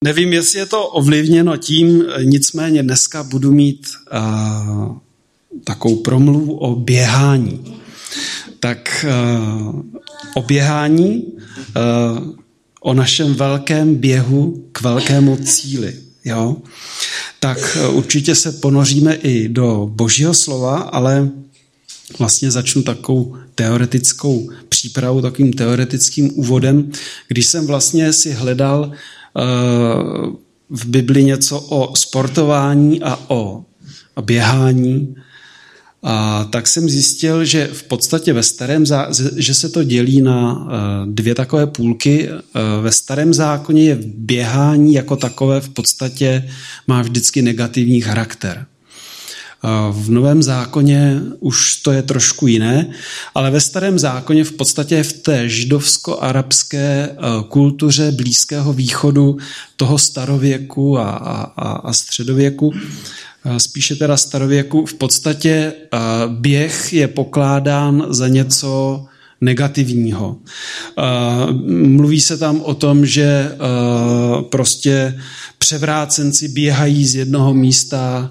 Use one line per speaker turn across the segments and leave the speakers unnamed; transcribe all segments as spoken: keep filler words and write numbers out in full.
nevím, jestli je to ovlivněno tím, nicméně dneska budu mít uh, takovou promluvu o běhání. Tak uh, o běhání, uh, o našem velkém běhu k velkému cíli. Jo? Tak uh, určitě se ponoříme i do Božího slova, ale vlastně začnu takovou teoretickou přípravou, takovým teoretickým úvodem, když jsem vlastně si hledal uh, v Bibli něco o sportování a o, o běhání, a tak jsem zjistil, že v podstatě ve starém zá- že se to dělí na uh, dvě takové půlky. Uh, ve starém zákoně je běhání jako takové v podstatě má vždycky negativní charakter. V Novém zákoně už to je trošku jiné, ale ve Starém zákoně v podstatě v té židovsko-arabské kultuře Blízkého východu, toho starověku a, a, a středověku, spíše teda starověku, v podstatě běh je pokládán za něco negativního. Mluví se tam o tom, že prostě převrácenci běhají z jednoho místa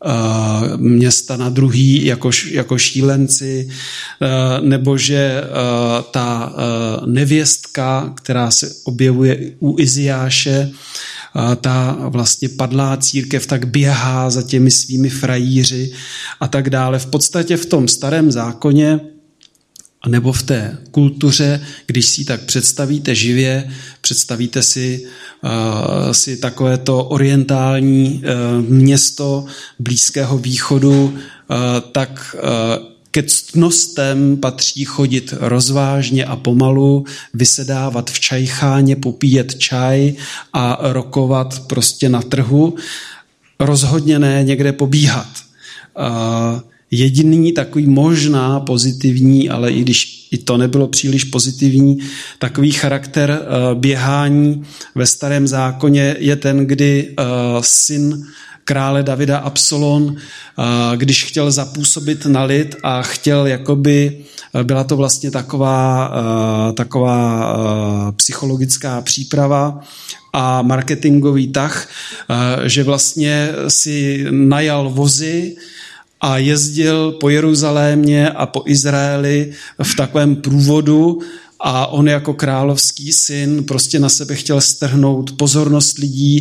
města na druhý jako, jako šílenci, nebo že ta nevěstka, která se objevuje u Iziáše, ta vlastně padlá církev tak běhá za těmi svými frajíři a tak dále. V podstatě v tom starém zákoně nebo v té kultuře, když si tak představíte živě, představíte si, uh, si takovéto orientální uh, město Blízkého východu, uh, tak uh, ke ctnostem patří chodit rozvážně a pomalu, vysedávat v čajcháně, popíjet čaj a rokovat prostě na trhu. Rozhodně ne někde pobíhat. Uh, Jediný takový možná pozitivní, ale i když i to nebylo příliš pozitivní, takový charakter uh, běhání ve Starém zákoně je ten, kdy uh, syn krále Davida Absalom, uh, když chtěl zapůsobit na lid a chtěl jakoby, uh, byla to vlastně taková, uh, taková uh, psychologická příprava a marketingový tah, uh, že vlastně si najal vozy a jezdil po Jeruzalémě a po Izraeli v takovém průvodu a on jako královský syn prostě na sebe chtěl strhnout pozornost lidí.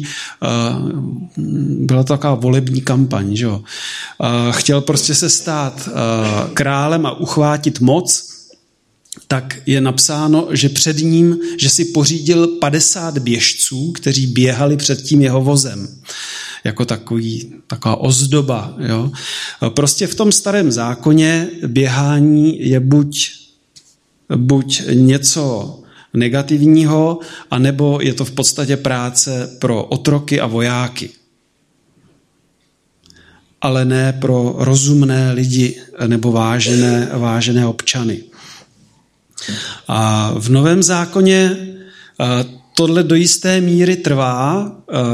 Byla to taková volební kampaň, že jo. Chtěl prostě se stát králem a uchvátit moc, tak je napsáno, že před ním, že si pořídil padesát běžců, kteří běhali před tím jeho vozem. Jako takový, taková ozdoba. Jo? Prostě v tom Starém zákoně běhání je buď, buď něco negativního, anebo je to v podstatě práce pro otroky a vojáky. Ale ne pro rozumné lidi nebo vážené, vážené občany. A v Novém zákoně tohle do jisté míry trvá.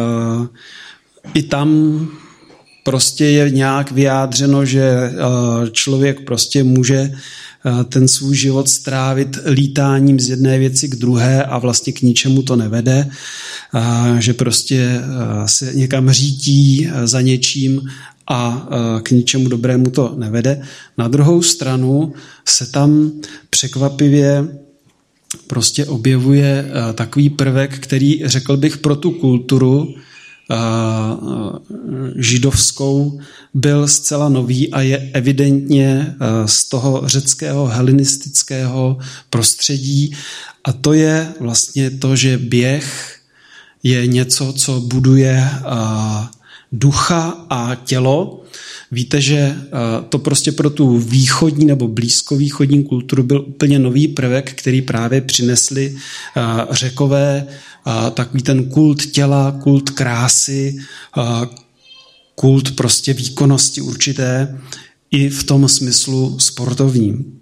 I tam prostě je nějak vyjádřeno, že člověk prostě může ten svůj život strávit lítáním z jedné věci k druhé a vlastně k ničemu to nevede, že prostě se někam řítí za něčím a k ničemu dobrému to nevede. Na druhou stranu se tam překvapivě prostě objevuje takový prvek, který, řekl bych, pro tu kulturu židovskou byl zcela nový a je evidentně z toho řeckého helenistického prostředí, a to je vlastně to, že běh je něco, co buduje ducha a tělo. Víte, že to prostě pro tu východní nebo blízkovýchodní kulturu byl úplně nový prvek, který právě přinesli Řekové, takový ten kult těla, kult krásy, kult prostě výkonnosti určité, i v tom smyslu sportovním.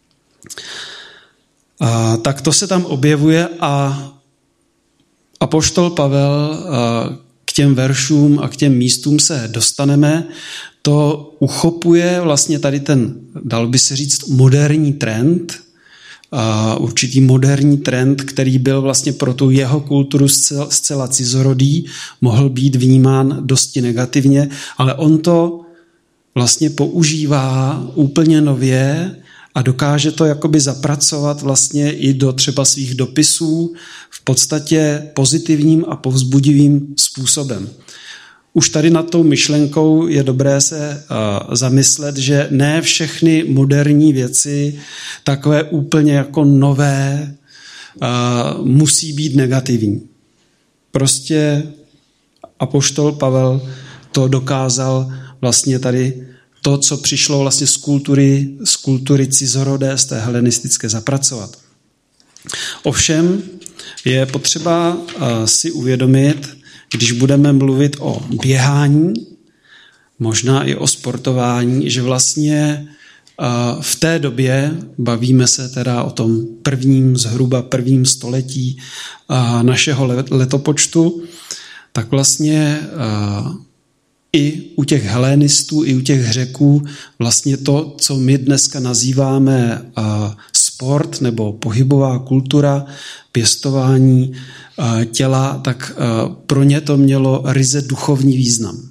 Tak to se tam objevuje a apoštol Pavel, k těm veršům a k těm místům se dostaneme, to uchopuje vlastně tady ten, dal by se říct, moderní trend, určitý moderní trend, který byl vlastně pro tu jeho kulturu zcela, zcela cizorodý, mohl být vnímán dosti negativně, ale on to vlastně používá úplně nově a dokáže to jakoby zapracovat vlastně i do třeba svých dopisů v podstatě pozitivním a povzbudivým způsobem. Už tady nad tou myšlenkou je dobré se uh, zamyslet, že ne všechny moderní věci, takové úplně jako nové, uh, musí být negativní. Prostě apoštol Pavel to dokázal vlastně tady to, co přišlo vlastně z kultury, z kultury cizorodé, z té helenistické zapracovat. Ovšem je potřeba uh, si uvědomit, když budeme mluvit o běhání, možná i o sportování, že vlastně v té době, bavíme se teda o tom prvním, zhruba prvním století našeho letopočtu, tak vlastně i u těch helénistů, i u těch Řeků vlastně to, co my dneska nazýváme sport nebo pohybová kultura, pěstování těla, tak pro ně to mělo ryze duchovní význam.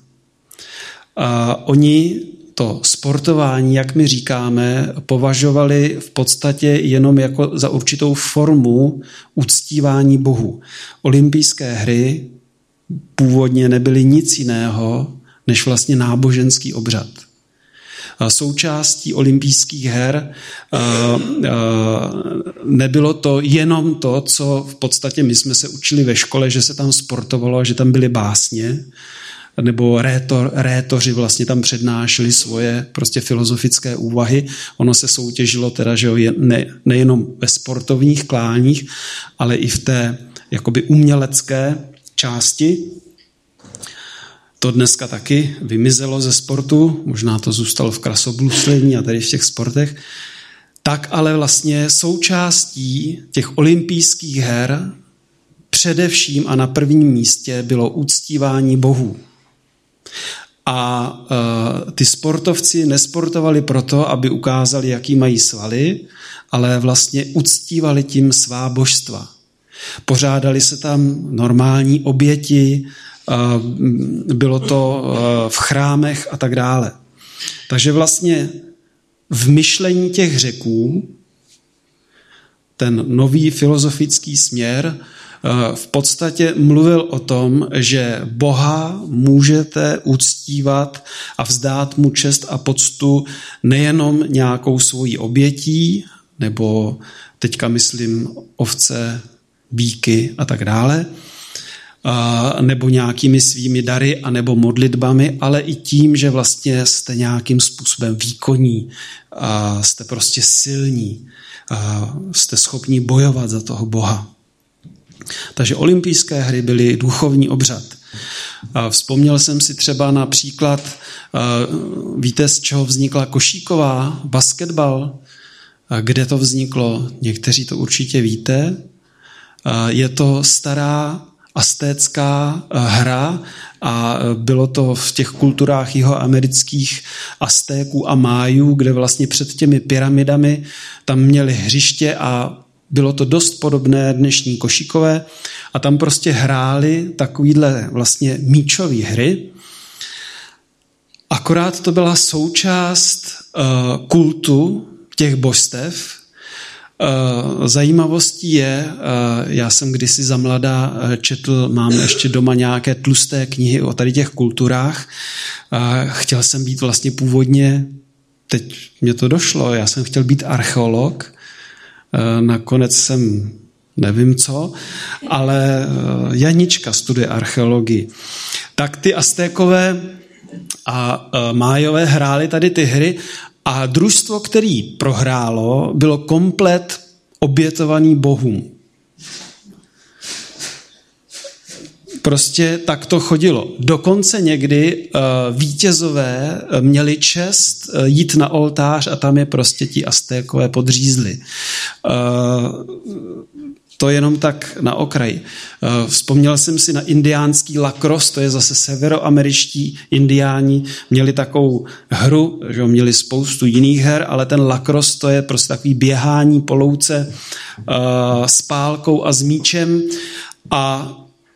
Oni to sportování, jak my říkáme, považovali v podstatě jenom jako za určitou formu uctívání Bohu. Olympijské hry původně nebyly nic jiného, než vlastně náboženský obřad. Součástí olympijských her nebylo to jenom to, co v podstatě my jsme se učili ve škole, že se tam sportovalo, že tam byly básně, nebo rétor, rétoři vlastně tam přednášeli svoje prostě filozofické úvahy. Ono se soutěžilo teda, že ne, nejenom ve sportovních kláních, ale i v té jakoby umělecké části. To dneska taky vymizelo ze sportu, možná to zůstalo v krasobruslení a tady v těch sportech, tak ale vlastně součástí těch olympijských her především a na prvním místě bylo uctívání bohů. A uh, ty sportovci nesportovali proto, aby ukázali, jaký mají svaly, ale vlastně uctívali tím svá božstva. Pořádali se tam normální oběti, bylo to v chrámech a tak dále. Takže vlastně v myšlení těch Řeků ten nový filozofický směr v podstatě mluvil o tom, že Boha můžete uctívat a vzdát mu čest a poctu nejenom nějakou svojí obětí, nebo teďka myslím ovce, býky a tak dále, nebo nějakými svými dary, anebo modlitbami, ale i tím, že vlastně jste nějakým způsobem výkonní, jste prostě silní, jste schopni bojovat za toho Boha. Takže olympijské hry byly duchovní obřad. Vzpomněl jsem si třeba na příklad, víte, z čeho vznikla košíková, basketbal, kde to vzniklo, někteří to určitě víte. Je to stará aztécká hra a bylo to v těch kulturách jihoamerických Aztéků a Májů, kde vlastně před těmi pyramidami tam měli hřiště a bylo to dost podobné dnešní košíkové a tam prostě hráli takovýhle vlastně míčové hry. Akorát to byla součást uh, kultu těch božstev. Zajímavostí je, já jsem kdysi za mladá četl, mám ještě doma nějaké tlusté knihy o tady těch kulturách. Chtěl jsem být vlastně původně, teď mě to došlo, já jsem chtěl být archeolog, nakonec jsem nevím co, ale Janička studuje archeologii. Tak ty Aztékové a Májové hráli tady ty hry a družstvo, který prohrálo, bylo komplet obětovaný bohům. Prostě tak to chodilo. Dokonce někdy uh, vítězové měli čest uh, jít na oltář a tam je prostě ti Aztékové podřízli. Uh, To jenom tak na okraj. Vzpomněl jsem si na indiánský lacrosse, to je zase severoameričtí indiáni, měli takovou hru, že měli spoustu jiných her, ale ten lacrosse to je prostě takový běhání po louce uh, s pálkou a s míčem a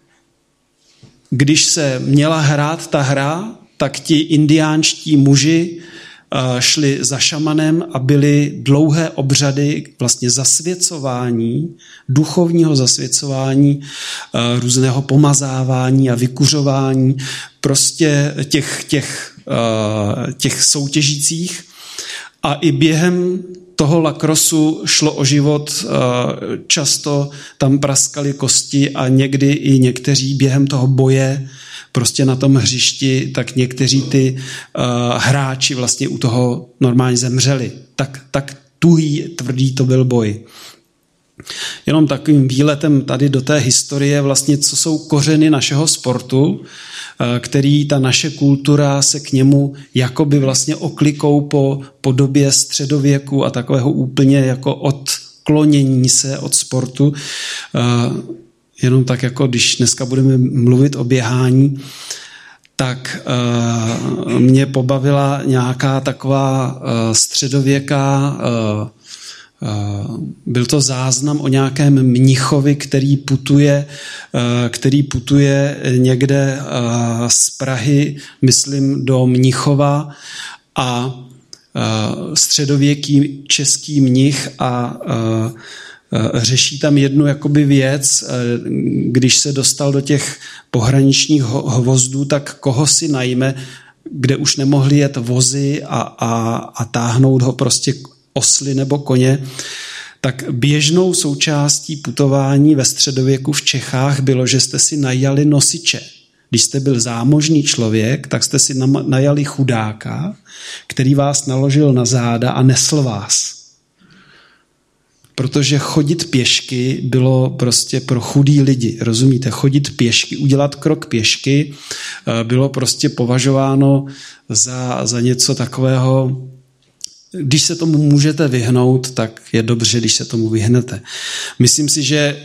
když se měla hrát ta hra, tak ti indiánští muži šli za šamanem a byly dlouhé obřady vlastně zasvěcování, duchovního zasvěcování, různého pomazávání a vykuřování prostě těch, těch, těch soutěžících. A i během toho lakrosu šlo o život, často tam praskaly kosti a někdy i někteří během toho boje prostě na tom hřišti, tak někteří ty uh, hráči vlastně u toho normálně zemřeli. Tak, tak tuhý, tvrdý to byl boj. Jenom takovým výletem tady do té historie vlastně, co jsou kořeny našeho sportu, uh, který ta naše kultura se k němu jakoby vlastně oklikou po, po době středověku a takového úplně jako odklonění se od sportu. Uh, Jenom tak, jako když dneska budeme mluvit o běhání, tak uh, mě pobavila nějaká taková uh, středověká, uh, uh, byl to záznam o nějakém mnichovi, který putuje, uh, který putuje někde uh, z Prahy, myslím, do Mnichova a uh, středověký český mnich a uh, řeší tam jednu jakoby věc, když se dostal do těch pohraničních hvozdů, tak koho si najme, kde už nemohli jet vozy a, a, a táhnout ho prostě osly nebo koně, tak běžnou součástí putování ve středověku v Čechách bylo, že jste si najali nosiče. Když jste byl zámožný člověk, tak jste si najali chudáka, který vás naložil na záda a nesl vás. Protože chodit pěšky bylo prostě pro chudý lidi, rozumíte? Chodit pěšky, udělat krok pěšky bylo prostě považováno za, za něco takového, když se tomu můžete vyhnout, tak je dobře, když se tomu vyhnete. Myslím si, že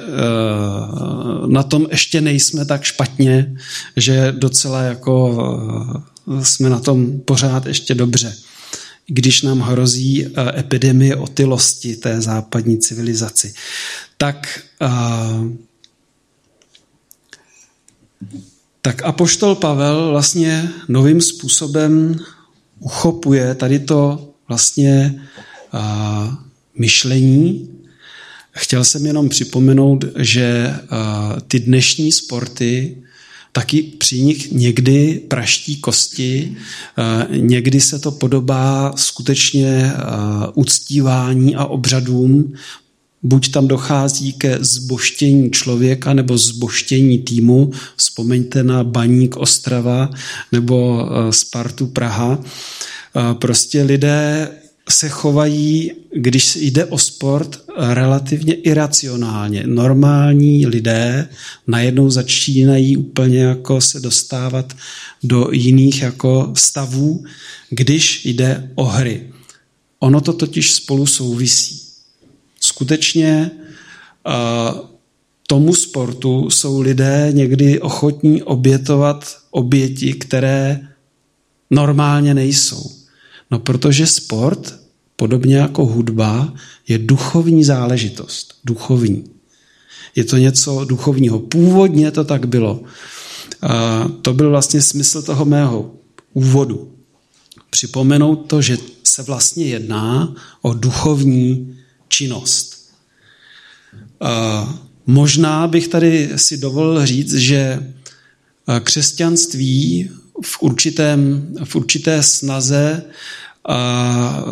na tom ještě nejsme tak špatně, že docela jako jsme na tom pořád ještě dobře. Když nám hrozí epidemie otylosti té západní civilizaci. Tak, tak apoštol Pavel vlastně novým způsobem uchopuje tady to vlastně myšlení. Chtěl jsem jenom připomenout, že ty dnešní sporty taky při nich někdy praští kosti, někdy se to podobá skutečně uctívání a obřadům, buď tam dochází ke zboštění člověka nebo zboštění týmu, vzpomeňte na Baník Ostrava nebo Spartu Praha, prostě lidé se chovají, když jde o sport, relativně iracionálně. Normální lidé najednou začínají úplně jako se dostávat do jiných jako stavů, když jde o hry. Ono to totiž spolu souvisí. Skutečně tomu sportu jsou lidé někdy ochotní obětovat oběti, které normálně nejsou. No protože sport, podobně jako hudba, je duchovní záležitost. Duchovní. Je to něco duchovního. Původně to tak bylo. A to byl vlastně smysl toho mého úvodu. Připomenout to, že se vlastně jedná o duchovní činnost. A možná bych tady si dovolil říct, že křesťanství v, určitém, v určité snaze a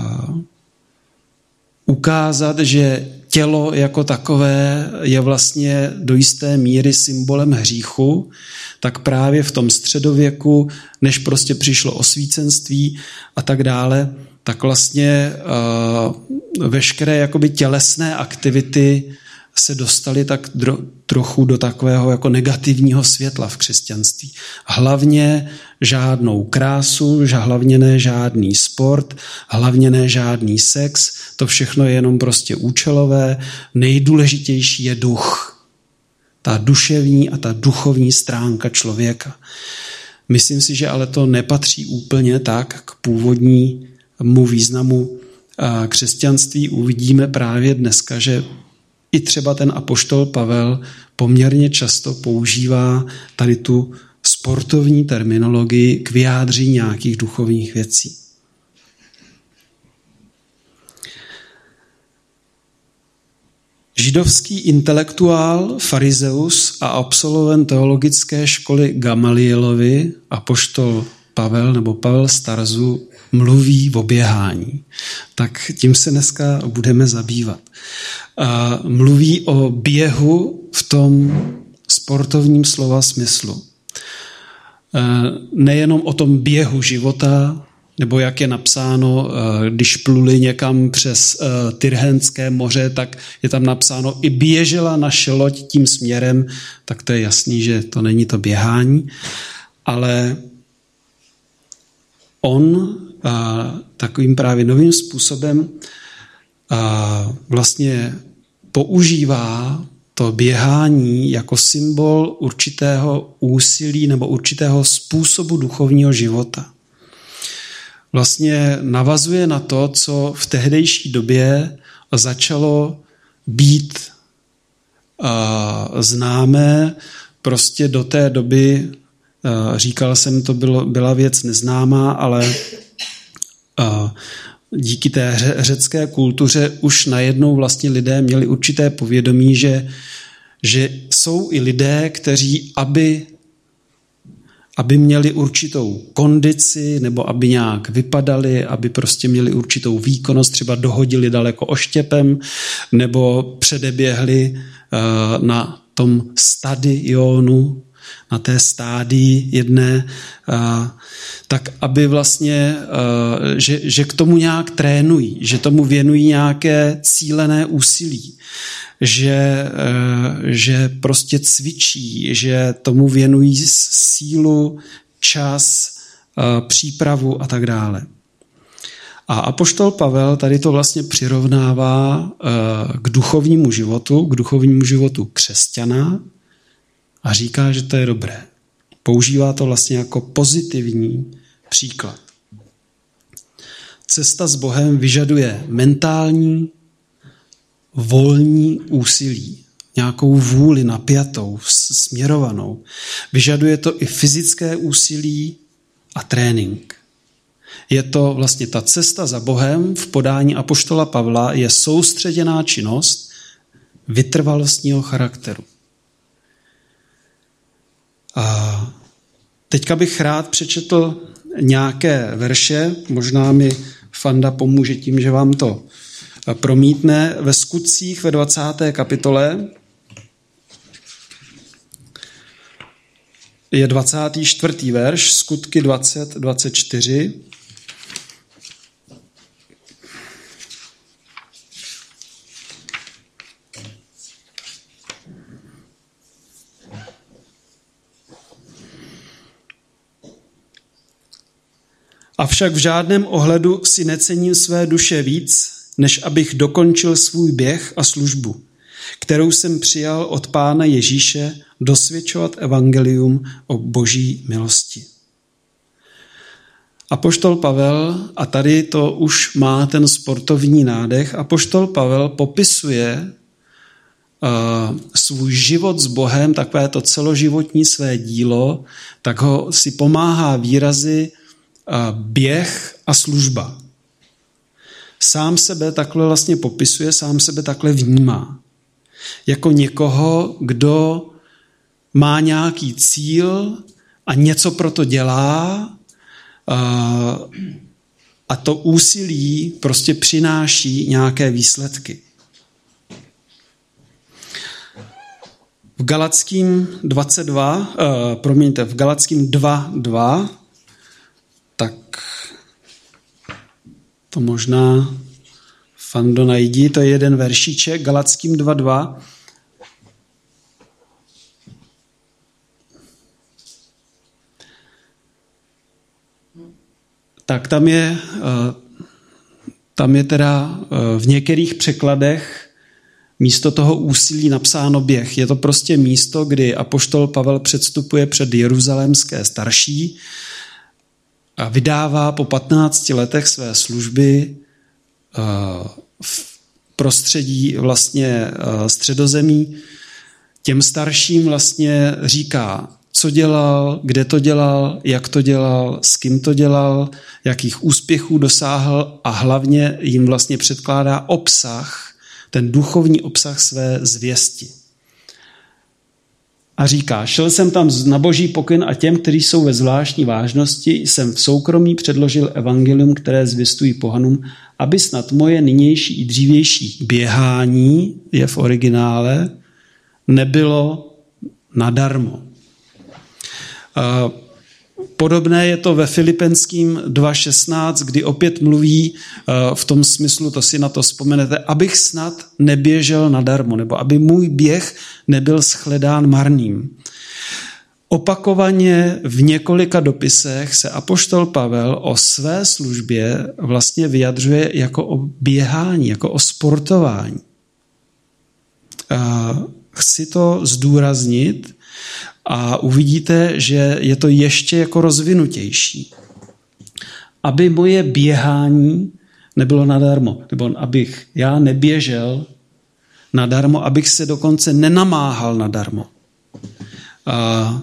ukázat, že tělo jako takové je vlastně do jisté míry symbolem hříchu, tak právě v tom středověku, než prostě přišlo osvícenství a tak dále, tak vlastně uh, veškeré jakoby tělesné aktivity se dostali tak dro, trochu do takového jako negativního světla v křesťanství. Hlavně žádnou krásu, hlavně ne žádný sport, hlavně ne žádný sex, to všechno je jenom prostě účelové. Nejdůležitější je duch. Ta duševní a ta duchovní stránka člověka. Myslím si, že ale to nepatří úplně tak k původnímu významu křesťanství. Uvidíme právě dneska, že i třeba ten apoštol Pavel poměrně často používá tady tu sportovní terminologii k vyjádření nějakých duchovních věcí. Židovský intelektuál, farizeus a absolvent teologické školy Gamalielovi, apoštol Pavel nebo Pavel z Tarzu, mluví o běhání. Tak tím se dneska budeme zabývat. A mluví o běhu v tom sportovním slova smyslu. Nejenom o tom běhu života, nebo jak je napsáno, když pluli někam přes Tyrhenské moře, tak je tam napsáno i běžela naše loď tím směrem, tak to je jasný, že to není to běhání, ale on a, takovým právě novým způsobem a, vlastně používá to běhání jako symbol určitého úsilí nebo určitého způsobu duchovního života. Vlastně navazuje na to, co v tehdejší době začalo být a, známé. Prostě do té doby, a, říkal jsem, to bylo, byla věc neznámá, ale a, díky té řecké kultuře už najednou vlastně lidé měli určité povědomí, že, že jsou i lidé, kteří, aby aby měli určitou kondici, nebo aby nějak vypadali, aby prostě měli určitou výkonnost, třeba dohodili daleko oštěpem, nebo předeběhli uh, na tom stadionu, na té stádii jedné, uh, tak aby vlastně, uh, že, že k tomu nějak trénují, že tomu věnují nějaké cílené úsilí, že, že prostě cvičí, že tomu věnují sílu, čas, přípravu a tak dále. A apoštol Pavel tady to vlastně přirovnává k duchovnímu životu, k duchovnímu životu křesťana a říká, že to je dobré. Používá to vlastně jako pozitivní příklad. Cesta s Bohem vyžaduje mentální, volní úsilí, nějakou vůli napjatou, směrovanou. Vyžaduje to i fyzické úsilí a trénink. Je to vlastně ta cesta za Bohem v podání apoštola Pavla je soustředěná činnost vytrvalostního charakteru. A teďka bych rád přečetl nějaké verše, možná mi Fanda pomůže tím, že vám to promítne. Ve Skutcích ve dvacáté kapitole je dvacátý čtvrtý verš, Skutky dvacet dvacet čtyři. Avšak v žádném ohledu si necením své duše víc, než abych dokončil svůj běh a službu, kterou jsem přijal od Pána Ježíše dosvědčovat evangelium o boží milosti. Apoštol Pavel, a tady to už má ten sportovní nádech, apoštol Pavel popisuje uh, svůj život s Bohem, takové to celoživotní své dílo, tak ho si pomáhá výrazy uh, běh a služba. Sám sebe takhle vlastně popisuje, sám sebe takhle vnímá. Jako někoho, kdo má nějaký cíl a něco pro to dělá a to úsilí prostě přináší nějaké výsledky. V Galackým dvacet dva, promiňte, v Galackým dva dva, tak to možná Fando najdi, to je jeden veršíček, Galackým dva dva, tak tam je, tam je teda v některých překladech místo toho úsilí napsáno běh. Je to prostě místo, kdy apoštol Pavel předstupuje před jeruzalémské starší a vydává po patnácti letech své služby v prostředí vlastně středozemí. Těm starším vlastně říká, co dělal, kde to dělal, jak to dělal, s kým to dělal, jakých úspěchů dosáhl a hlavně jim vlastně předkládá obsah, ten duchovní obsah své zvěsti. A říká, šel jsem tam na boží pokyn a těm, kteří jsou ve zvláštní vážnosti, jsem v soukromí předložil evangelium, které zvěstují pohanům, aby snad moje nynější i dřívější běhání, je v originále, nebylo nadarmo. Podobné je to ve Filipenským dva šestnáct, kdy opět mluví v tom smyslu, to si na to vzpomenete, abych snad neběžel nadarmo, nebo aby můj běh nebyl shledán marným. Opakovaně v několika dopisech se apoštol Pavel o své službě vlastně vyjadřuje jako o běhání, jako o sportování. Chci to zdůraznit a uvidíte, že je to ještě jako rozvinutější. Aby moje běhání nebylo nadarmo, nebo abych já neběžel nadarmo, abych se dokonce nenamáhal nadarmo. A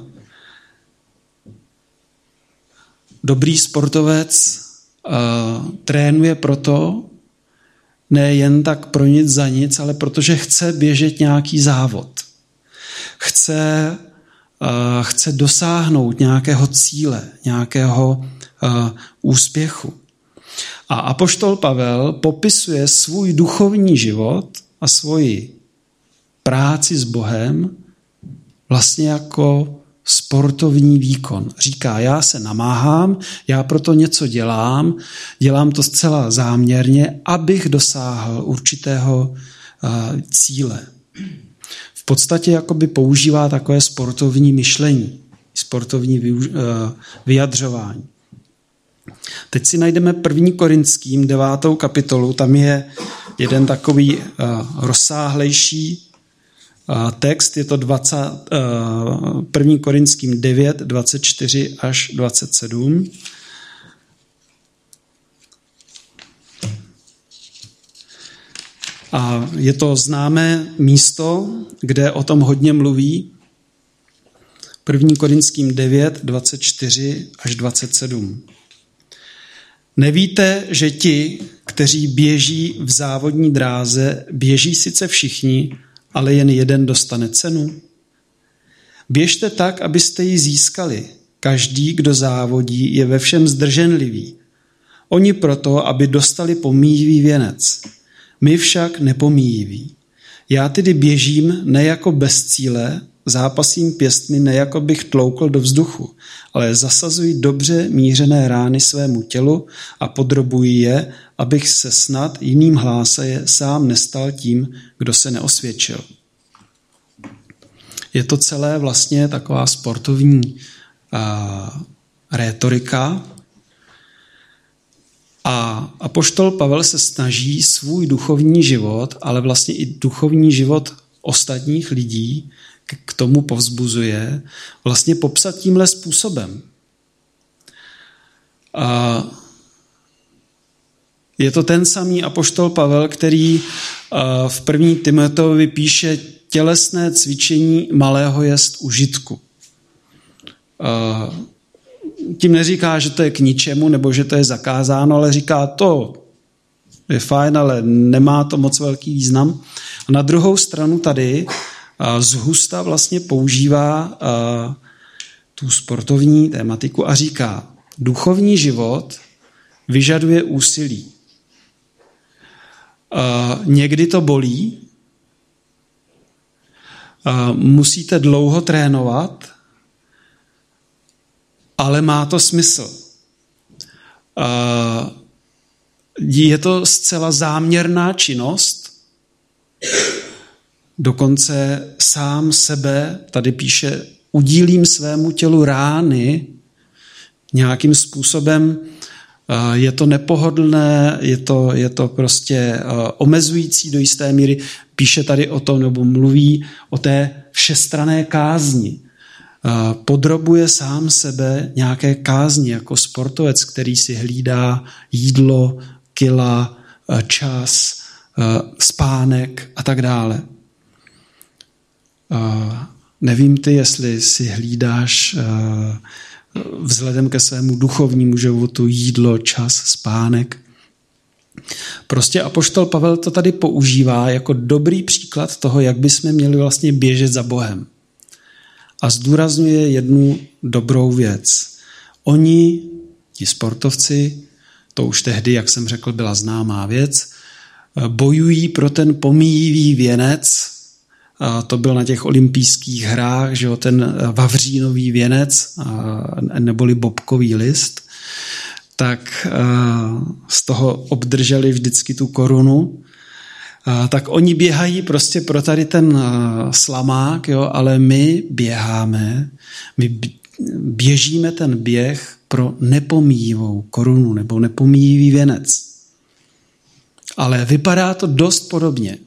dobrý sportovec a trénuje proto, ne jen tak pro nic za nic, ale protože chce běžet nějaký závod. Chce, uh, chce dosáhnout nějakého cíle, nějakého uh, úspěchu. A apoštol Pavel popisuje svůj duchovní život a svoji práci s Bohem vlastně jako sportovní výkon. Říká, já se namáhám, já proto něco dělám, dělám to zcela záměrně, abych dosáhl určitého uh, cíle. V podstatě jakoby používá takové sportovní myšlení, sportovní vy, uh, vyjadřování. Teď si najdeme první Korinským devátou kapitolu, tam je jeden takový uh, rozsáhlejší text, je to dvacet, první Korinským devět, dvacet čtyři až dvacet sedm. A je to známé místo, kde o tom hodně mluví. první Korinským devět, dvacet čtyři až dvacet sedm. Nevíte, že ti, kteří běží v závodní dráze, běží sice všichni, ale jen jeden dostane cenu? Běžte tak, abyste ji získali. Každý, kdo závodí, je ve všem zdrženlivý. Oni proto, aby dostali pomíjivý věnec. My však nepomíjiví. Já tedy běžím ne jako bez cíle, zápasím pěstmi ne jako bych tloukl do vzduchu, ale zasazuji dobře mířené rány svému tělu a podrobuji je, abych se snad jiným hlásaje sám nestal tím, kdo se neosvědčil. Je to celé vlastně taková sportovní a, rétorika a apoštol Pavel se snaží svůj duchovní život, ale vlastně i duchovní život ostatních lidí k tomu povzbuzuje, vlastně popsat tímhle způsobem. A je to ten samý apoštol Pavel, který v první Timoteovi píše tělesné cvičení malého jest užitku. Tím neříká, že to je k ničemu, nebo že to je zakázáno, ale říká, to je fajn, ale nemá to moc velký význam. A na druhou stranu tady zhusta vlastně používá tu sportovní tématiku a říká, duchovní život vyžaduje úsilí. Někdy to bolí, musíte dlouho trénovat, ale má to smysl. Je to zcela záměrná činnost, dokonce sám sebe, tady píše, udílím svému tělu rány, nějakým způsobem je to nepohodlné, je to, je to prostě omezující do jisté míry. Píše tady o tom, nebo mluví o té všestranné kázni. Podrobuje sám sebe nějaké kázni jako sportovec, který si hlídá jídlo, kila, čas, spánek a tak dále. Nevím ty, jestli si hlídáš vzhledem ke svému duchovnímu životu jídlo, čas, spánek. Prostě apoštol Pavel to tady používá jako dobrý příklad toho, jak bychom měli vlastně běžet za Bohem. A zdůrazňuje jednu dobrou věc. Oni, ti sportovci, to už tehdy, jak jsem řekl, byla známá věc, bojují pro ten pomíjivý věnec. A to byl na těch olympijských hrách, že jo, ten vavřínový věnec, neboli bobkový list. Tak z toho obdrželi vždycky tu korunu. Tak oni běhají prostě pro tady ten slamák, jo, ale my běháme, my běžíme ten běh pro nepomíjivou korunu nebo nepomíjivý věnec. Ale vypadá to dost podobně.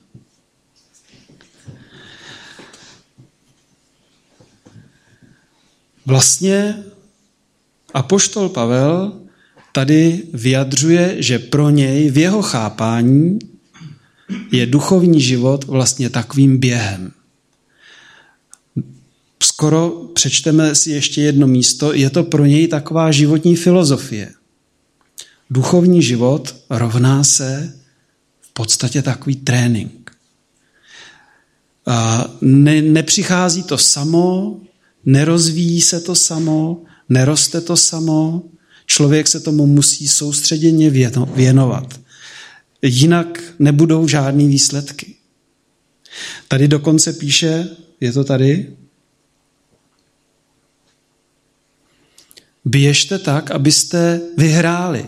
Vlastně apoštol Pavel tady vyjadřuje, že pro něj v jeho chápání je duchovní život vlastně takovým během. Skoro přečteme si ještě jedno místo, je to pro něj taková životní filozofie. Duchovní život rovná se v podstatě takový trénink. A ne, nepřichází to samo, nerozvíjí se to samo, neroste to samo, člověk se tomu musí soustředěně věnovat. Jinak nebudou žádný výsledky. Tady dokonce píše, je to tady, běžte tak, abyste vyhráli.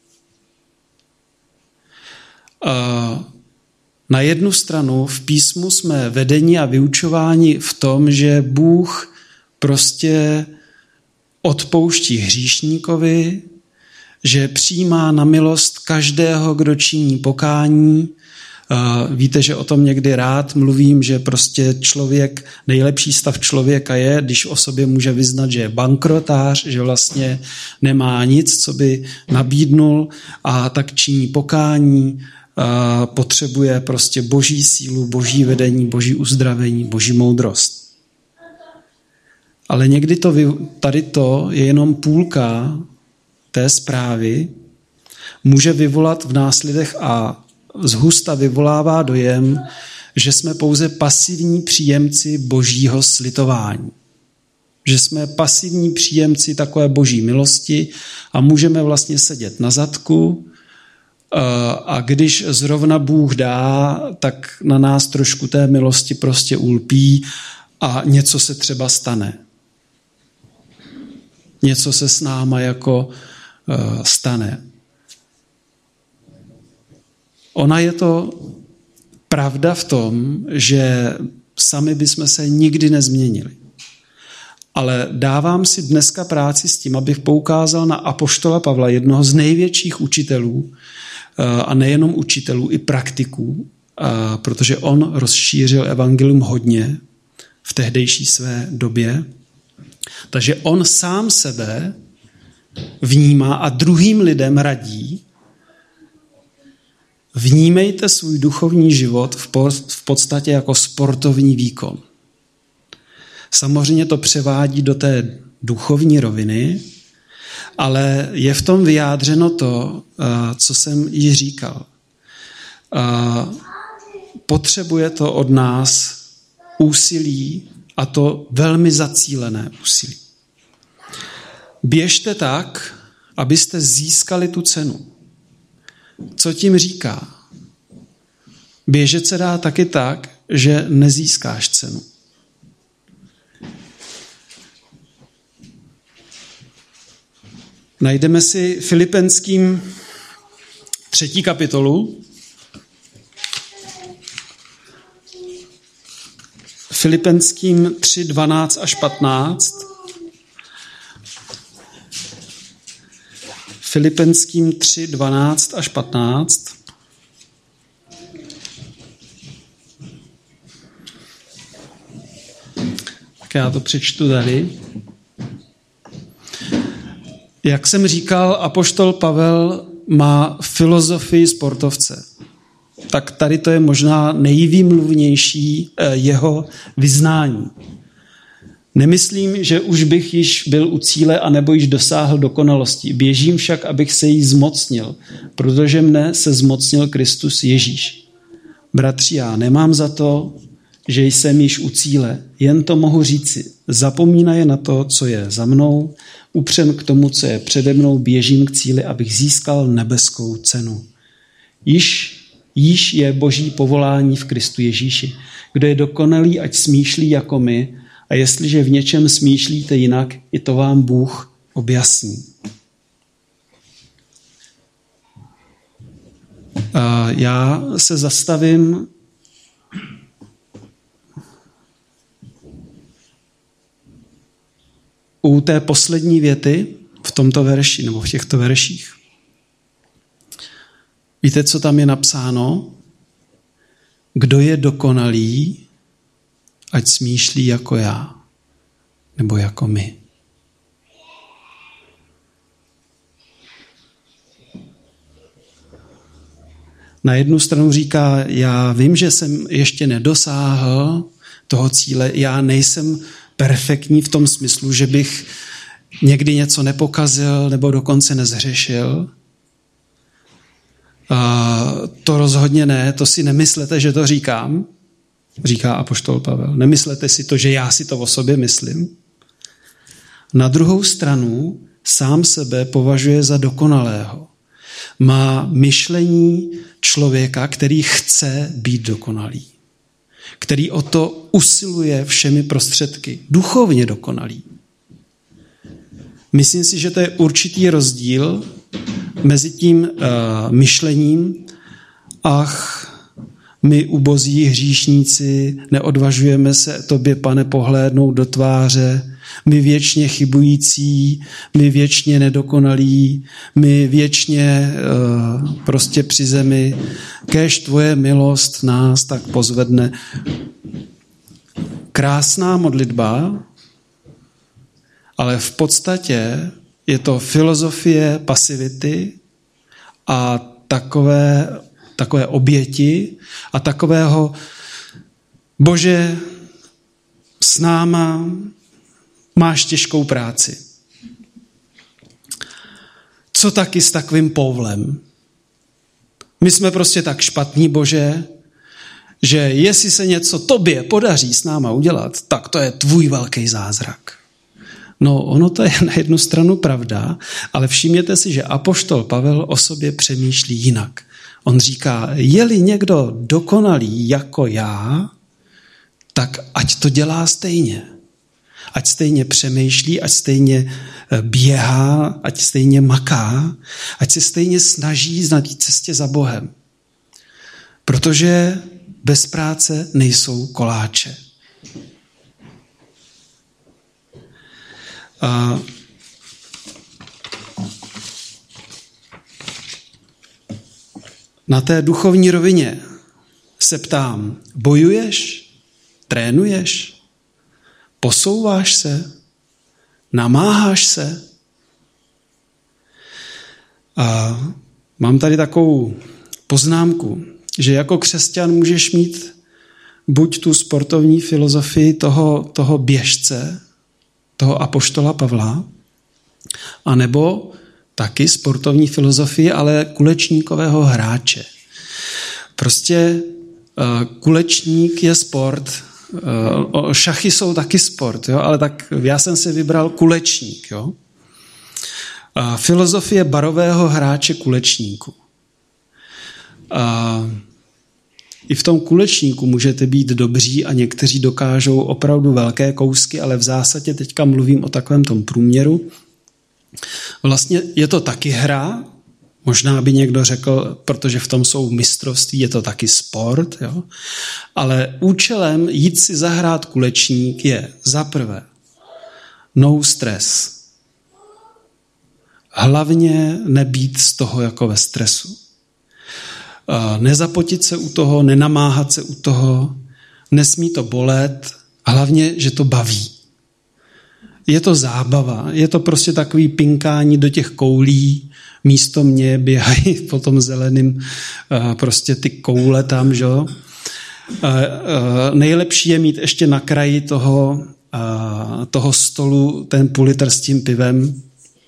Na jednu stranu v písmu jsme vedeni a vyučováni v tom, že Bůh prostě odpouští hříšníkovi, že přijímá na milost každého, kdo činí pokání. Víte, že o tom někdy rád mluvím, že prostě člověk, nejlepší stav člověka je, když o sobě může vyznat, že je bankrotář, že vlastně nemá nic, co by nabídnul a tak činí pokání, potřebuje prostě boží sílu, boží vedení, boží uzdravení, boží moudrost. Ale někdy to, tady to je jenom půlka té zprávy, může vyvolat v následech a zhusta vyvolává dojem, že jsme pouze pasivní příjemci božího slitování. Že jsme pasivní příjemci takové boží milosti a můžeme vlastně sedět na zadku a když zrovna Bůh dá, tak na nás trošku té milosti prostě ulpí a něco se třeba stane. Něco se s náma jako uh, stane. Ona je to pravda v tom, že sami bychom se nikdy nezměnili. Ale dávám si dneska práci s tím, abych poukázal na apoštola Pavla, jednoho z největších učitelů, uh, a nejenom učitelů, i praktiků, uh, protože on rozšířil evangelium hodně v tehdejší své době. Takže on sám sebe vnímá a druhým lidem radí, vnímejte svůj duchovní život v podstatě jako sportovní výkon. Samozřejmě to převádí do té duchovní roviny, ale je v tom vyjádřeno to, co jsem již říkal. Potřebuje to od nás úsilí, a to velmi zacílené úsilí. Běžte tak, abyste získali tu cenu. Co tím říká? Běžet se dá taky tak, že nezískáš cenu. Najdeme si Filipenským třetí kapitolu. Filipenským tři, dvanáct až patnáct. Filipenským tři, dvanáct až patnáct. Tak já to přečtu tady. Jak jsem říkal, apoštol Pavel má filozofii sportovce. Tak tady to je možná nejvýmluvnější jeho vyznání. Nemyslím, že už bych již byl u cíle anebo již dosáhl dokonalosti. Běžím však, abych se jí zmocnil, protože mne se zmocnil Kristus Ježíš. Bratři, já nemám za to, že jsem již u cíle, jen to mohu říci. Zapomínaje na to, co je za mnou, upřen k tomu, co je přede mnou, běžím k cíli, abych získal nebeskou cenu. Již, již je boží povolání v Kristu Ježíši. Kdo je dokonalý, ať smýšlí jako my, a jestliže v něčem smýšlíte jinak, i to vám Bůh objasní. A já se zastavím u té poslední věty v tomto verši, nebo v těchto verších. Víte, co tam je napsáno? Kdo je dokonalý, ať smýšlí jako já, nebo jako my. Na jednu stranu říká, já vím, že jsem ještě nedosáhl toho cíle, já nejsem perfektní v tom smyslu, že bych někdy něco nepokazil nebo dokonce nezhřešil. A to rozhodně ne, to si nemyslete, že to říkám, říká apoštol Pavel. Nemyslete si to, že já si to o sobě myslím. Na druhou stranu sám sebe považuje za dokonalého. Má myšlení člověka, který chce být dokonalý. Který o to usiluje všemi prostředky. Duchovně dokonalý. Myslím si, že to je určitý rozdíl mezi tím uh, myšlením, ach, my ubozí hříšníci neodvažujeme se tobě, Pane, pohlédnout do tváře, my věčně chybující, my věčně nedokonalí, my věčně uh, prostě při zemi, kéž tvoje milost nás tak pozvedne. Krásná modlitba, ale v podstatě je to filozofie pasivity a takové, takové oběti a takového Bože, s náma máš těžkou práci. Co taky s takovým povlem? My jsme prostě tak špatní, Bože, že jestli se něco tobě podaří s náma udělat, tak to je tvůj velký zázrak. No, ono to je na jednu stranu pravda, ale všimněte si, že apoštol Pavel o sobě přemýšlí jinak. On říká, je-li někdo dokonalý jako já, tak ať to dělá stejně. Ať stejně přemýšlí, ať stejně běhá, ať stejně maká, ať se stejně snaží na té cestě za Bohem. Protože bez práce nejsou koláče. A na té duchovní rovině se ptám, bojuješ, trénuješ, posouváš se, namáháš se? A mám tady takovou poznámku, že jako křesťan můžeš mít buď tu sportovní filozofii toho, toho běžce, toho apoštola Pavla, anebo taky sportovní filozofii, ale kulečníkového hráče. Prostě kulečník je sport, šachy jsou taky sport, jo? Ale tak já jsem si vybral kulečník. Jo? Filozofie barového hráče kulečníku. A i v tom kulečníku můžete být dobří a někteří dokážou opravdu velké kousky, ale v zásadě teďka mluvím o takovém tom průměru. Vlastně je to taky hra, možná by někdo řekl, protože v tom jsou mistrovství, je to taky sport, jo? Ale účelem jít si zahrát kulečník je za prvé no stres. hlavně nebýt z toho jako ve stresu. Nezapotit se u toho, nenamáhat se u toho, nesmí to bolet, hlavně, že to baví. Je to zábava, je to prostě takový pinkání do těch koulí, místo mě běhají po tom zeleným prostě ty koule tam, že jo. Nejlepší je mít ještě na kraji toho, toho stolu ten půl litr s tím pivem,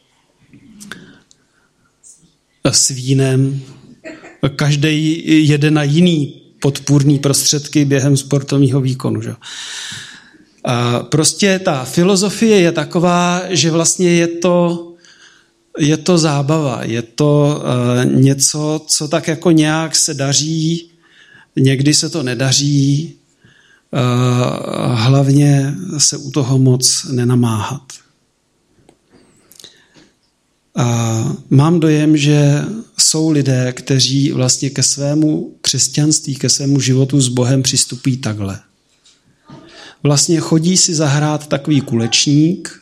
s vínem. Každý jede na jiný podpůrný prostředky během sportovního výkonu. Že? A prostě ta filozofie je taková, že vlastně je to, je to zábava, je to uh, něco, co tak jako nějak se daří, někdy se to nedaří, uh, hlavně se u toho moc nenamáhat. A mám dojem, že jsou lidé, kteří vlastně ke svému křesťanství, ke svému životu s Bohem přistupují takhle. Vlastně chodí si zahrát takový kulečník,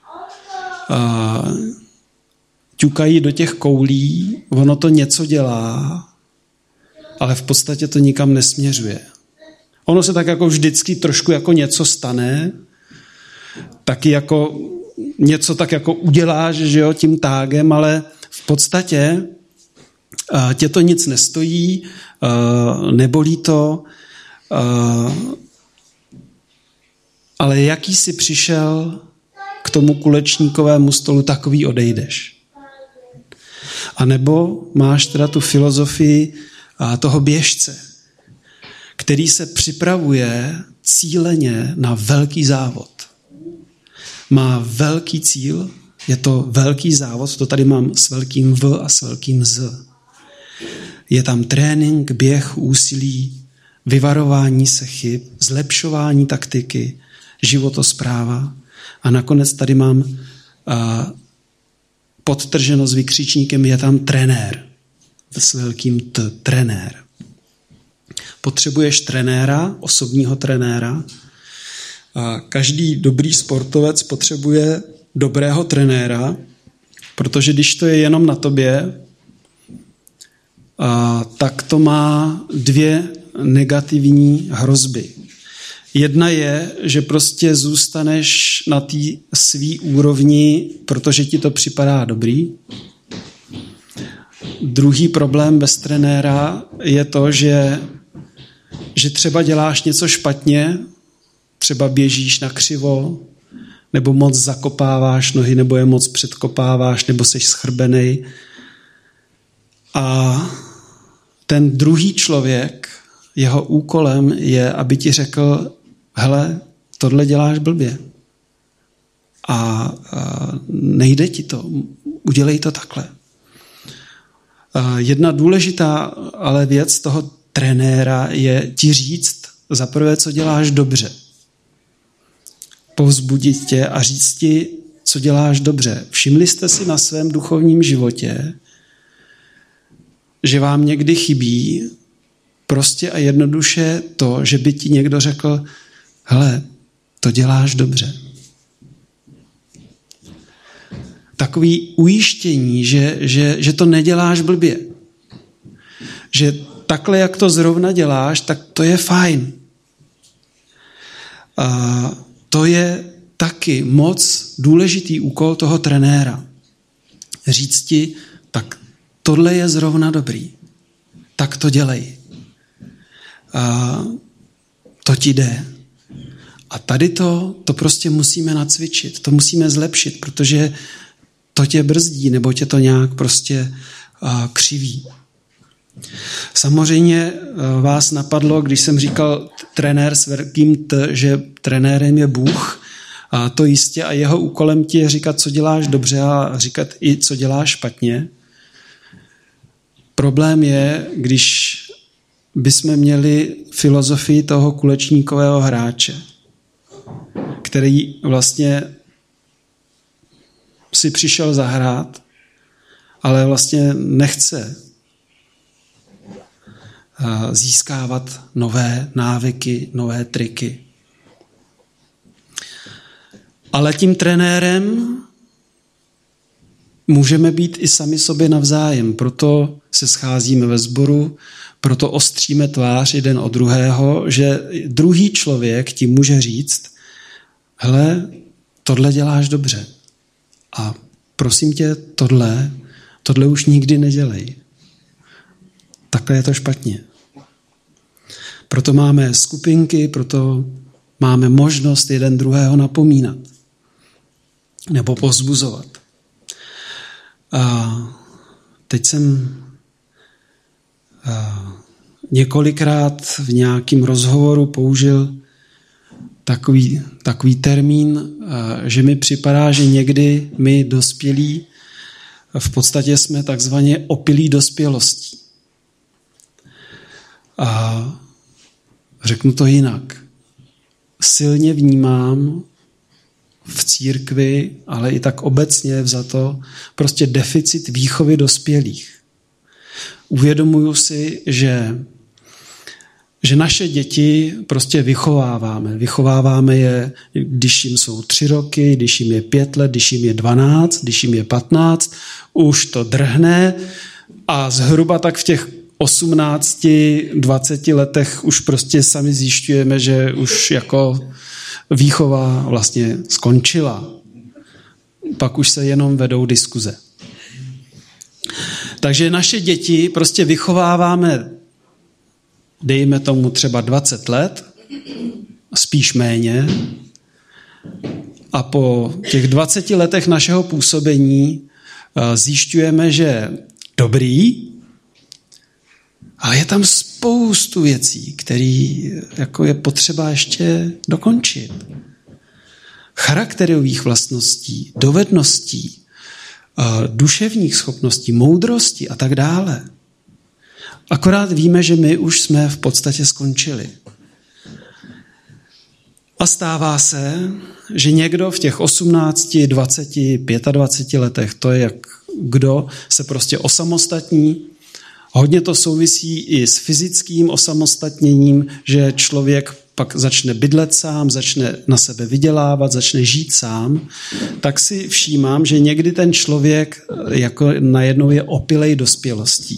a ťukají do těch koulí, ono to něco dělá, ale v podstatě to nikam nesměřuje. Ono se tak jako vždycky trošku jako něco stane, taky jako něco tak jako uděláš, že jo, tím tágem, ale v podstatě uh, tě to nic nestojí, uh, nebolí to, uh, ale jaký jsi přišel k tomu kulečníkovému stolu, takový odejdeš. A nebo máš teda tu filozofii uh, toho běžce, který se připravuje cíleně na velký závod. Má velký cíl, je to velký závod, to tady mám s velkým V a s velkým Z. Je tam trénink, běh, úsilí, vyvarování se chyb, zlepšování taktiky, životospráva a nakonec tady mám uh, podtrženo s vykřičníkem, je tam trenér s velkým T, trenér. Potřebuješ trenéra, osobního trenéra. A každý dobrý sportovec potřebuje dobrého trenéra, protože když to je jenom na tobě, a, tak to má dvě negativní hrozby. Jedna je, že prostě zůstaneš na té svý úrovni, protože ti to připadá dobrý. Druhý problém bez trenéra je to, že, že třeba děláš něco špatně, třeba běžíš na křivo, nebo moc zakopáváš nohy, nebo je moc předkopáváš, nebo seš schrbenej. A ten druhý člověk, jeho úkolem je, aby ti řekl, hele, tohle děláš blbě. A, a nejde ti to, udělej to takhle. A jedna důležitá ale věc toho trenéra je ti říct za prvé, co děláš dobře. Povzbudit tě a říct ti, co děláš dobře. Všimli jste si na svém duchovním životě, že vám někdy chybí prostě a jednoduše to, že by ti někdo řekl, hele, to děláš dobře. Takový ujištění, že, že, že to neděláš blbě. Že takhle, jak to zrovna děláš, tak to je fajn. A to je taky moc důležitý úkol toho trenéra. Říct ti, tak tohle je zrovna dobrý. Tak to dělej. A to ti jde. A tady to, to prostě musíme nacvičit. To musíme zlepšit, protože to tě brzdí, nebo tě to nějak prostě uh, křiví. Samozřejmě vás napadlo, když jsem říkal trenér s velkým T, že trenérem je Bůh, a to jistě a jeho úkolem ti je říkat, co děláš dobře a říkat i, co děláš špatně. Problém je, když bychom měli filozofii toho kulečníkového hráče, který vlastně si přišel zahrát, ale vlastně nechce získávat nové návyky, nové triky. Ale tím trenérem můžeme být i sami sobě navzájem, proto se scházíme ve sboru, proto ostříme tvář jeden od druhého, že druhý člověk ti může říct, hele, tohle děláš dobře a prosím tě, tohle, tohle už nikdy nedělej. Takhle je to špatně. Proto máme skupinky, proto máme možnost jeden druhého napomínat nebo povzbuzovat. A teď jsem a několikrát v nějakém rozhovoru použil takový, takový termín, že mi připadá, že někdy my dospělí v podstatě jsme takzvaně opilí dospělostí. A řeknu to jinak. Silně vnímám v církvi, ale i tak obecně vzato, prostě deficit výchovy dospělých. Uvědomuju si, že, že naše děti prostě vychováváme. Vychováváme je, když jim jsou tři roky, když jim je pět let, když jim je dvanáct, když jim je patnáct, už to drhne a zhruba tak v těch osmnácti, dvaceti letech už prostě sami zjišťujeme, že už jako výchova vlastně skončila. Pak už se jenom vedou diskuze. Takže naše děti prostě vychováváme, dejme tomu třeba dvacet let, spíš méně, a po těch dvaceti letech našeho působení zjišťujeme, že dobrý, ale je tam spoustu věcí, které jako je potřeba ještě dokončit. Charakterových vlastností, dovedností, duševních schopností, moudrosti a tak dále. Akorát víme, že my už jsme v podstatě skončili. A stává se, že někdo v těch osmnácti, dvaceti, dvaceti pěti letech, to je jak kdo, se prostě osamostatní. Hodně to souvisí i s fyzickým osamostatněním, že člověk pak začne bydlet sám, začne na sebe vydělávat, začne žít sám, tak si všímám, že někdy ten člověk jako najednou je opilej dospělostí.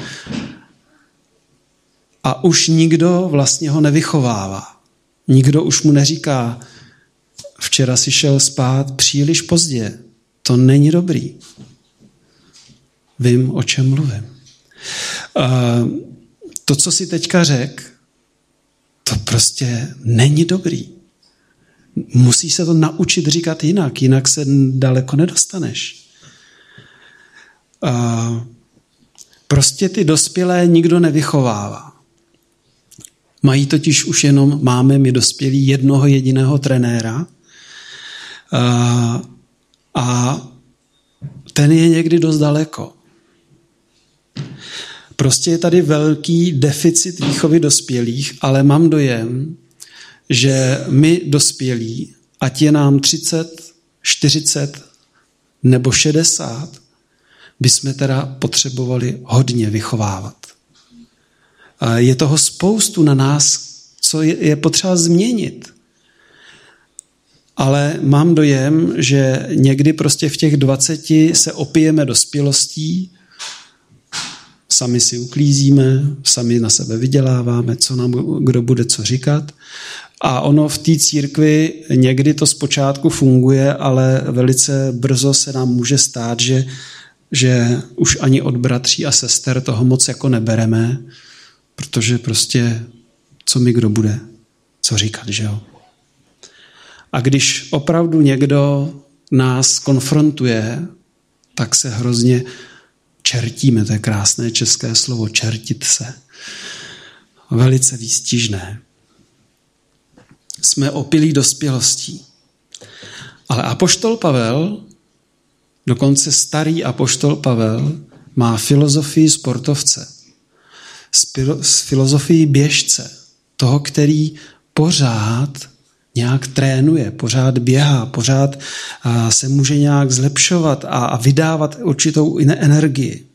A už nikdo vlastně ho nevychovává. Nikdo už mu neříká, včera si šel spát příliš pozdě. To není dobrý. Vím, o čem mluvím. Uh, to, co si teďka řekl, to prostě není dobrý. Musíš se to naučit říkat jinak, jinak se daleko nedostaneš. Uh, prostě ty dospělé nikdo nevychovává. Mají totiž už jenom, máme my dospělí jednoho jediného trenéra uh, a ten je někdy dost daleko. Prostě je tady velký deficit výchovy dospělých, ale mám dojem, že my dospělí, ať je nám třicet, čtyřicet nebo šedesát, bychom teda potřebovali hodně vychovávat. Je toho spoustu na nás, co je, je potřeba změnit. Ale mám dojem, že někdy prostě v těch dvaceti se opijeme dospělostí, sami si uklízíme, sami na sebe vyděláváme, co nám kdo bude co říkat. A ono v té církvi někdy to zpočátku funguje, ale velice brzo se nám může stát, že, že už ani od bratří a sester toho moc jako nebereme, protože prostě co mi kdo bude co říkat, že jo? A když opravdu někdo nás konfrontuje, tak se hrozně čertíme, to je krásné české slovo, čertit se. Velice výstižné. Jsme opilí dospělostí. Ale apoštol Pavel, dokonce starý apoštol Pavel, má filozofii sportovce. S filozofií běžce. Toho, který pořád nějak trénuje, pořád běhá, pořád se může nějak zlepšovat a vydávat určitou energii.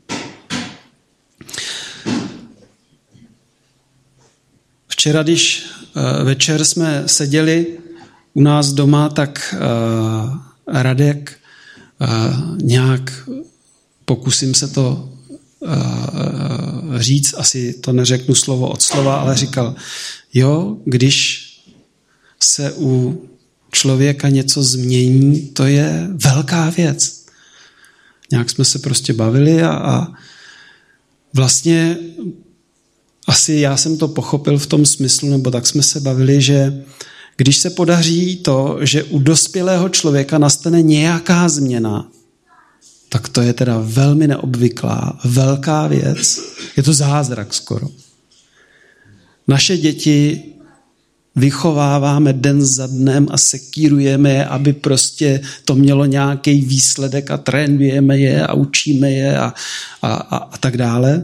Včera, když večer jsme seděli u nás doma, tak Radek nějak pokusím se to říct, asi to neřeknu slovo od slova, ale říkal, jo, když se u člověka něco změní, to je velká věc. Nějak jsme se prostě bavili a, a vlastně asi já jsem to pochopil v tom smyslu, nebo tak jsme se bavili, že když se podaří to, že u dospělého člověka nastane nějaká změna, tak to je teda velmi neobvyklá, velká věc. Je to zázrak skoro. Naše děti vychováváme den za dnem a sekírujeme je, aby prostě to mělo nějaký výsledek a trénujeme je a učíme je a, a, a, a tak dále.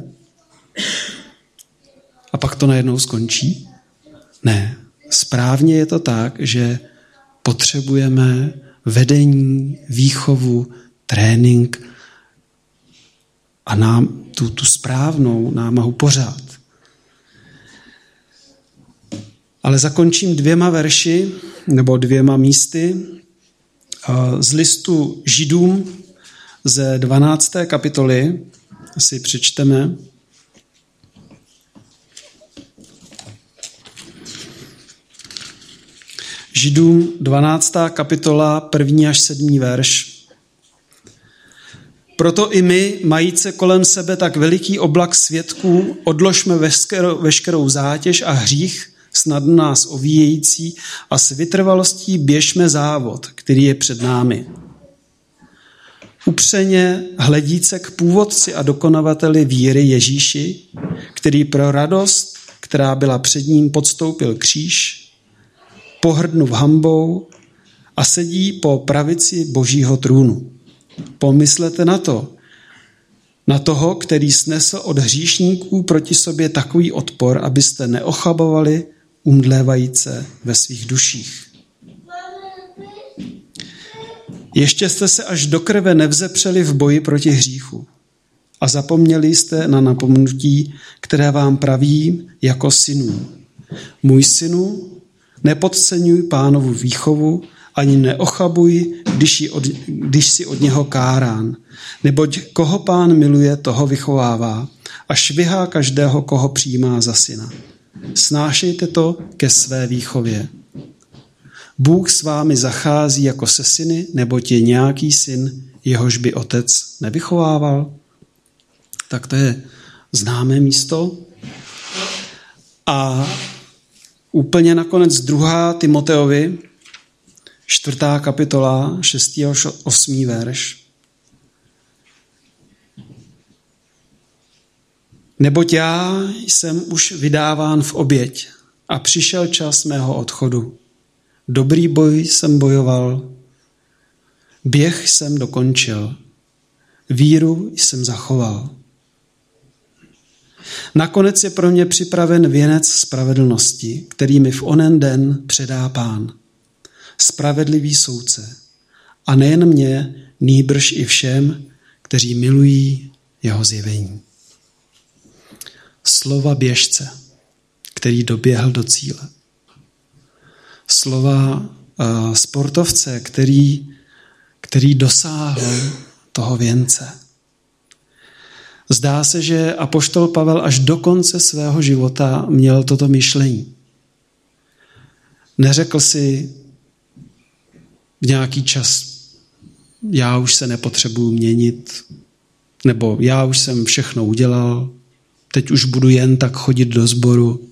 A pak to najednou skončí? Ne. Správně je to tak, že potřebujeme vedení, výchovu, trénink a nám tu, tu správnou námahu pořád. Ale zakončím dvěma verši, nebo dvěma místy z listu Židům ze dvanácté kapitoly si přečteme. Židům dvanáctá kapitola, první až sedmý verš. Proto i my, majíce kolem sebe tak veliký oblak svědků, odložme veškerou, veškerou zátěž a hřích, snadno nás ovíjející, a s vytrvalostí běžme závod, který je před námi. Upřeně hledíce k původci a dokonavateli víry Ježíši, který pro radost, která byla před ním, podstoupil kříž, pohrdnul hanbou a sedí po pravici Božího trůnu. Pomyslete na to, na toho, který snesl od hříšníků proti sobě takový odpor, abyste neochabovali umdlévajíce ve svých duších. Ještě jste se až do krve nevzepřeli v boji proti hříchu a zapomněli jste na napomenutí, které vám pravím jako synů. Můj synu, nepodceňuj Pánovu výchovu, ani neochabuj, když, ji od, když si od něho kárán. Neboť koho Pán miluje, toho vychovává a švihá každého, koho přijímá za syna. Snášejte to ke své výchově. Bůh s vámi zachází jako se syny, neboť je nějaký syn, jehož by otec nevychovával. Tak to je známé místo. A úplně nakonec druhá Timoteovi, čtvrtá kapitola, šestý až osmý verš. Neboť já jsem už vydáván v oběť a přišel čas mého odchodu. Dobrý boj jsem bojoval, běh jsem dokončil, víru jsem zachoval. Nakonec je pro mě připraven věnec spravedlnosti, který mi v onen den předá Pán. Spravedlivý soudce. A nejen mě, nýbrž i všem, kteří milují jeho zjevení. Slova běžce, který doběhl do cíle. Slova uh, sportovce, který, který dosáhl toho věnce. Zdá se, že apoštol Pavel až do konce svého života měl toto myšlení. Neřekl si v nějaký čas, já už se nepotřebuju měnit, nebo já už jsem všechno udělal, teď už budu jen tak chodit do sboru.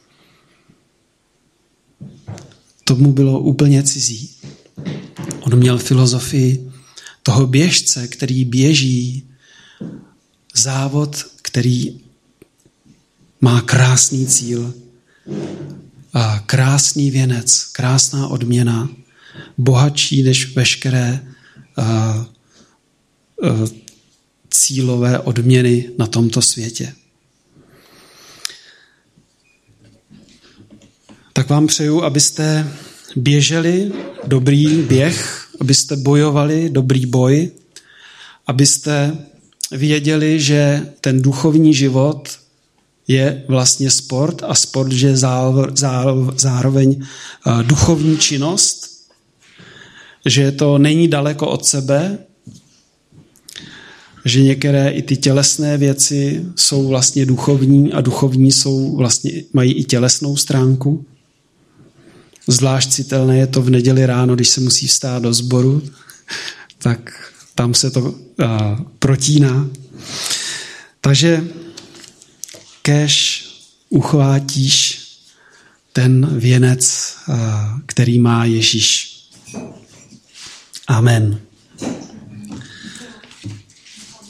To mu bylo úplně cizí. On měl filozofii toho běžce, který běží, závod, který má krásný cíl, a krásný věnec, krásná odměna, bohatší než veškeré uh, uh, cílové odměny na tomto světě. Tak vám přeju, abyste běželi dobrý běh, abyste bojovali dobrý boj, abyste věděli, že ten duchovní život je vlastně sport a sport, že je zároveň duchovní činnost, že to není daleko od sebe, že některé i ty tělesné věci jsou vlastně duchovní a duchovní jsou vlastně, mají i tělesnou stránku. Zvlášť citelné je to v neděli ráno, když se musí vstát do sboru, tak tam se to uh, protíná. Takže kéž uchvátíš ten věnec, uh, který má Ježíš. Amen.